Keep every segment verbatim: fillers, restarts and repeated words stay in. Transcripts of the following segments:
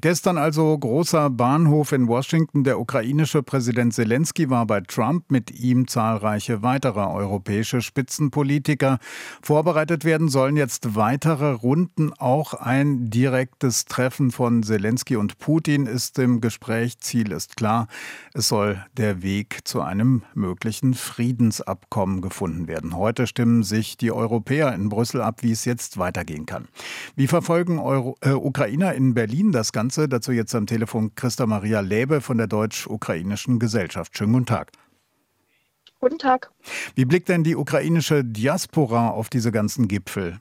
Gestern also großer Bahnhof in Washington. Der ukrainische Präsident Selenskyj war bei Trump, mit ihm zahlreiche weitere europäische Spitzenpolitiker. Vorbereitet werden sollen jetzt weitere Runden. Auch ein direktes Treffen von Selenskyj und Putin ist im Gespräch. Ziel ist klar, es soll der Weg zu einem möglichen Friedensabkommen gefunden werden. Heute stimmen sich die Europäer in Brüssel ab, wie es jetzt weitergehen kann. Wie verfolgen Euro, äh, Ukrainer in Berlin das Ganze? Dazu jetzt am Telefon Christa Maria Läbe von der Deutsch-Ukrainischen Gesellschaft. Schönen guten Tag. Guten Tag. Wie blickt denn die ukrainische Diaspora auf diese ganzen Gipfel?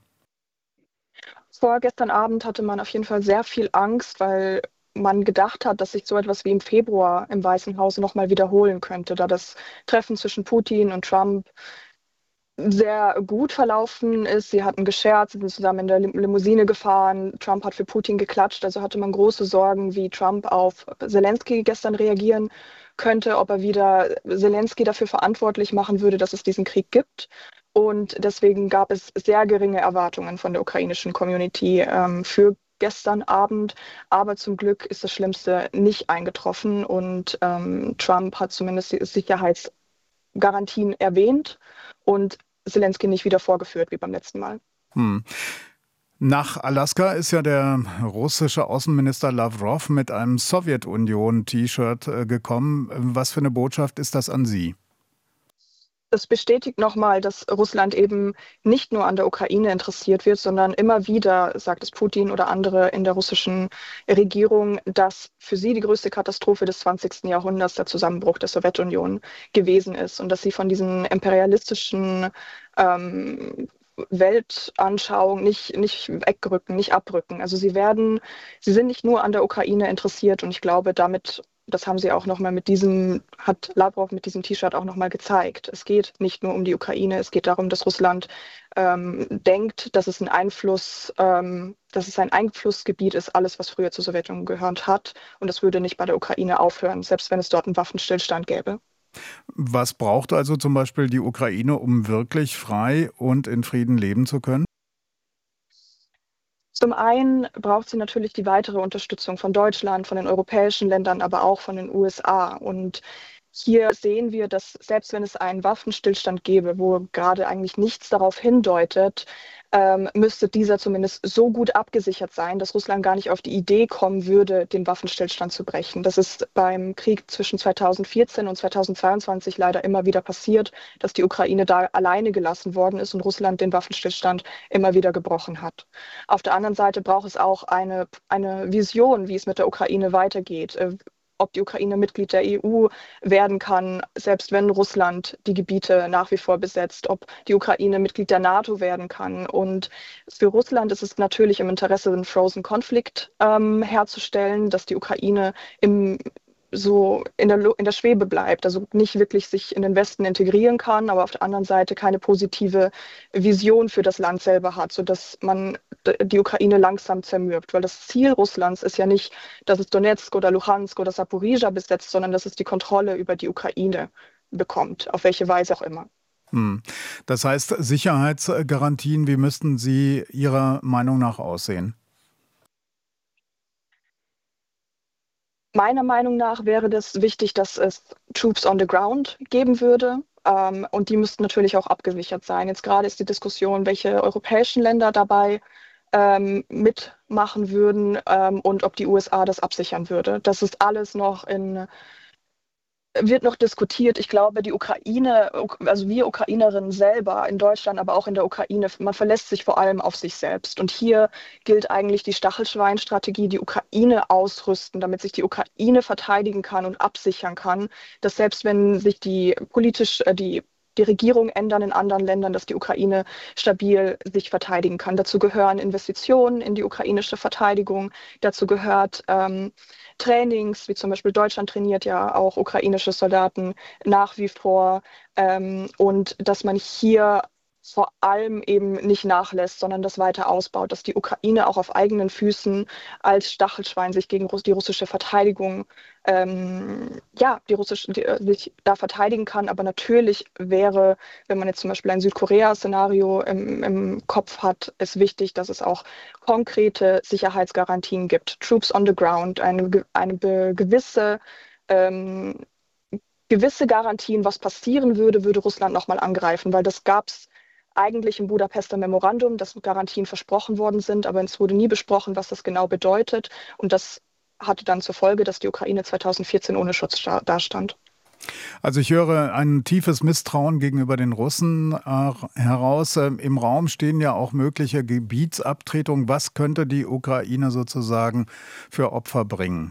Vorgestern Abend hatte man auf jeden Fall sehr viel Angst, weil man gedacht hat, dass sich so etwas wie im Februar im Weißen Haus nochmal wiederholen könnte, da das Treffen zwischen Putin und Trump sehr gut verlaufen ist. Sie hatten gescherzt, sie sind zusammen in der Limousine gefahren. Trump hat für Putin geklatscht. Also hatte man große Sorgen, wie Trump auf Selenskyj gestern reagieren könnte, ob er wieder Selenskyj dafür verantwortlich machen würde, dass es diesen Krieg gibt. Und deswegen gab es sehr geringe Erwartungen von der ukrainischen Community ähm, für gestern Abend. Aber zum Glück ist das Schlimmste nicht eingetroffen und ähm, Trump hat zumindest die Sicherheitsgarantien erwähnt und Selenskyj nicht wieder vorgeführt wie beim letzten Mal. Hm. Nach Alaska ist ja der russische Außenminister Lawrow mit einem Sowjetunion-T-Shirt gekommen. Was für eine Botschaft ist das an Sie? Das bestätigt nochmal, dass Russland eben nicht nur an der Ukraine interessiert wird, sondern immer wieder, sagt es Putin oder andere in der russischen Regierung, dass für sie die größte Katastrophe des zwanzigsten Jahrhunderts der Zusammenbruch der Sowjetunion gewesen ist und dass sie von diesen imperialistischen ähm, Weltanschauung nicht, nicht wegrücken, nicht abrücken. Also sie werden, sie sind nicht nur an der Ukraine interessiert und ich glaube, damit, das haben sie auch nochmal mit diesem, hat Lawrow mit diesem T-Shirt auch nochmal gezeigt. Es geht nicht nur um die Ukraine, es geht darum, dass Russland ähm, denkt, dass es ein Einfluss, ähm, dass es ein Einflussgebiet ist, alles, was früher zur Sowjetunion gehört hat. Und das würde nicht bei der Ukraine aufhören, selbst wenn es dort einen Waffenstillstand gäbe. Was braucht also zum Beispiel die Ukraine, um wirklich frei und in Frieden leben zu können? Zum einen braucht sie natürlich die weitere Unterstützung von Deutschland, von den europäischen Ländern, aber auch von den U S A. Und hier sehen wir, dass selbst wenn es einen Waffenstillstand gäbe, wo gerade eigentlich nichts darauf hindeutet, ähm, müsste dieser zumindest so gut abgesichert sein, dass Russland gar nicht auf die Idee kommen würde, den Waffenstillstand zu brechen. Das ist beim Krieg zwischen zweitausendvierzehn und zweitausendzweiundzwanzig leider immer wieder passiert, dass die Ukraine da alleine gelassen worden ist und Russland den Waffenstillstand immer wieder gebrochen hat. Auf der anderen Seite braucht es auch eine, eine Vision, wie es mit der Ukraine weitergeht. Äh, ob die Ukraine Mitglied der E U werden kann, selbst wenn Russland die Gebiete nach wie vor besetzt, ob die Ukraine Mitglied der NATO werden kann. Und für Russland ist es natürlich im Interesse, einen Frozen Konflikt ähm, herzustellen, dass die Ukraine im so in der, in der Schwebe bleibt, also nicht wirklich sich in den Westen integrieren kann, aber auf der anderen Seite keine positive Vision für das Land selber hat, sodass man die Ukraine langsam zermürbt. Weil das Ziel Russlands ist ja nicht, dass es Donetsk oder Luhansk oder Saporizhzhia besetzt, sondern dass es die Kontrolle über die Ukraine bekommt, auf welche Weise auch immer. Hm. Das heißt, Sicherheitsgarantien, wie müssten sie Ihrer Meinung nach aussehen? Meiner Meinung nach wäre das wichtig, dass es Troops on the ground geben würde. Ähm, und die müssten natürlich auch abgesichert sein. Jetzt gerade ist die Diskussion, welche europäischen Länder dabei ähm, mitmachen würden ähm, und ob die U S A das absichern würde. Das ist alles noch in wird noch diskutiert. Ich glaube, die Ukraine, also wir Ukrainerinnen selber in Deutschland, aber auch in der Ukraine, man verlässt sich vor allem auf sich selbst. Und hier gilt eigentlich die Stachelschwein-Strategie, die Ukraine ausrüsten, damit sich die Ukraine verteidigen kann und absichern kann, dass selbst wenn sich die politisch, die die Regierung ändern in anderen Ländern, dass die Ukraine stabil sich verteidigen kann. Dazu gehören Investitionen in die ukrainische Verteidigung. Dazu gehört ähm, Trainings, wie zum Beispiel Deutschland trainiert ja auch ukrainische Soldaten nach wie vor. Ähm, und dass man hier vor allem eben nicht nachlässt, sondern das weiter ausbaut, dass die Ukraine auch auf eigenen Füßen als Stachelschwein sich gegen die russische Verteidigung, ähm, ja, die russische, die, sich da verteidigen kann. Aber natürlich wäre, wenn man jetzt zum Beispiel ein Südkorea-Szenario im, im Kopf hat, es wichtig, dass es auch konkrete Sicherheitsgarantien gibt. Troops on the ground, eine, eine gewisse ähm, gewisse Garantien, was passieren würde, würde Russland nochmal angreifen, weil das gab es eigentlich im Budapester Memorandum, dass Garantien versprochen worden sind, aber es wurde nie besprochen, was das genau bedeutet. Und das hatte dann zur Folge, dass die Ukraine zweitausendvierzehn ohne Schutz dastand. Also ich höre ein tiefes Misstrauen gegenüber den Russen äh, heraus. Ähm, Im Raum stehen ja auch mögliche Gebietsabtretungen. Was könnte die Ukraine sozusagen für Opfer bringen?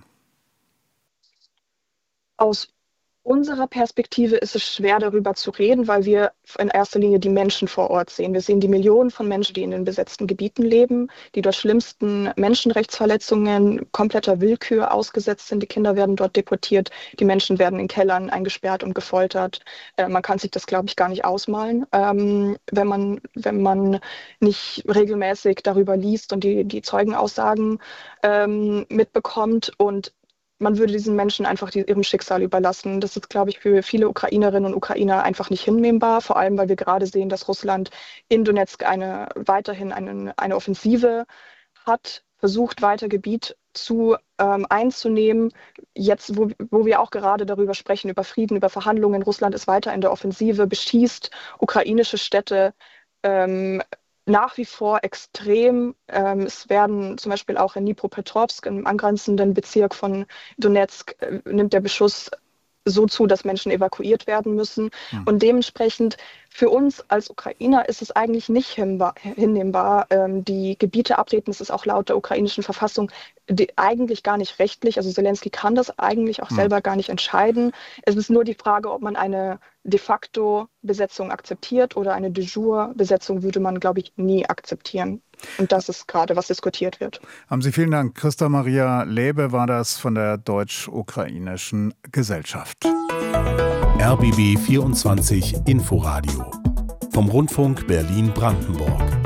Aus unserer Perspektive ist es schwer, darüber zu reden, weil wir in erster Linie die Menschen vor Ort sehen. Wir sehen die Millionen von Menschen, die in den besetzten Gebieten leben, die dort schlimmsten Menschenrechtsverletzungen, kompletter Willkür ausgesetzt sind. Die Kinder werden dort deportiert, die Menschen werden in Kellern eingesperrt und gefoltert. Äh, man kann sich das, glaube ich, gar nicht ausmalen, ähm, wenn man, wenn man nicht regelmäßig darüber liest und die, die Zeugenaussagen ähm, mitbekommt. Und man würde diesen Menschen einfach die, ihrem Schicksal überlassen. Das ist, glaube ich, für viele Ukrainerinnen und Ukrainer einfach nicht hinnehmbar, vor allem, weil wir gerade sehen, dass Russland in Donetsk eine, weiterhin eine, eine Offensive hat, versucht, weiter Gebiet zu ähm, einzunehmen. Jetzt, wo, wo wir auch gerade darüber sprechen, über Frieden, über Verhandlungen, Russland ist weiter in der Offensive, beschießt ukrainische Städte, ähm, nach wie vor extrem. Ähm, es werden zum Beispiel auch in Dnipropetrovsk, im angrenzenden Bezirk von Donetsk, äh, nimmt der Beschuss so zu, dass Menschen evakuiert werden müssen. Mhm. Und dementsprechend für uns als Ukrainer ist es eigentlich nicht hinnehmbar. Ähm, die Gebiete abtreten, das ist auch laut der ukrainischen Verfassung die, eigentlich gar nicht rechtlich. Also Zelensky kann das eigentlich auch mhm. selber gar nicht entscheiden. Es ist nur die Frage, ob man eine de facto Besetzung akzeptiert oder eine de jure Besetzung würde man, glaube ich, nie akzeptieren. Und das ist gerade, was diskutiert wird. Haben Sie vielen Dank. Christa Maria Läbe war das von der Deutsch-Ukrainischen Gesellschaft. R B B vierundzwanzig Inforadio vom Rundfunk Berlin-Brandenburg.